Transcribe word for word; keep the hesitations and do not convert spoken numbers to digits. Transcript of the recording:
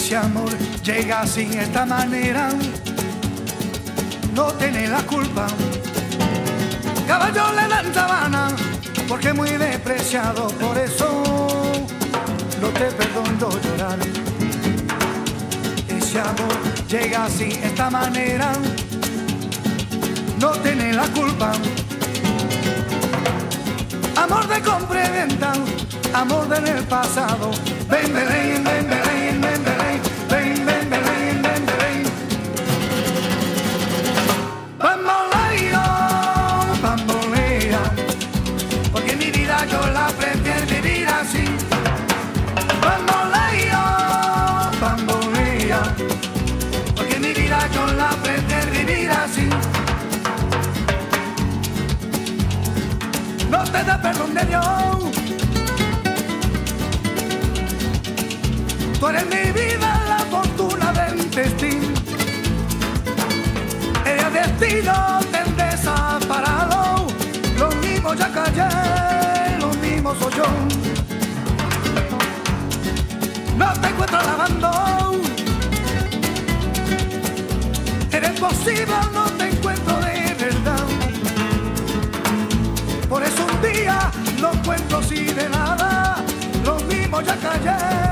Ese amor llega sin esta manera, no tiene la culpa. Caballo le dan sabana porque es muy despreciado, por eso no te perdono llorar. Ese amor llega sin esta manera, no tiene la culpa. Amor de compra y venta, amor del pasado. Ven, ven, ven, ven, ven, ven, ven, ven, ven, ven, ven, ven, ven. Bamboleo, bambolea, porque mi vida yo la prefiero vivir así. Bamboleo, bambolea, porque mi vida yo la prefiero vivir así. No te da perdón de Dios. Tú eres mi vida, la fortuna del destino. El destino te desaparado. Lo mismo ya callé, lo mismo soy yo. No te encuentro lavando. Eres posible, no te encuentro de verdad. Por eso un día no encuentro así de nada. Lo mismo ya callé.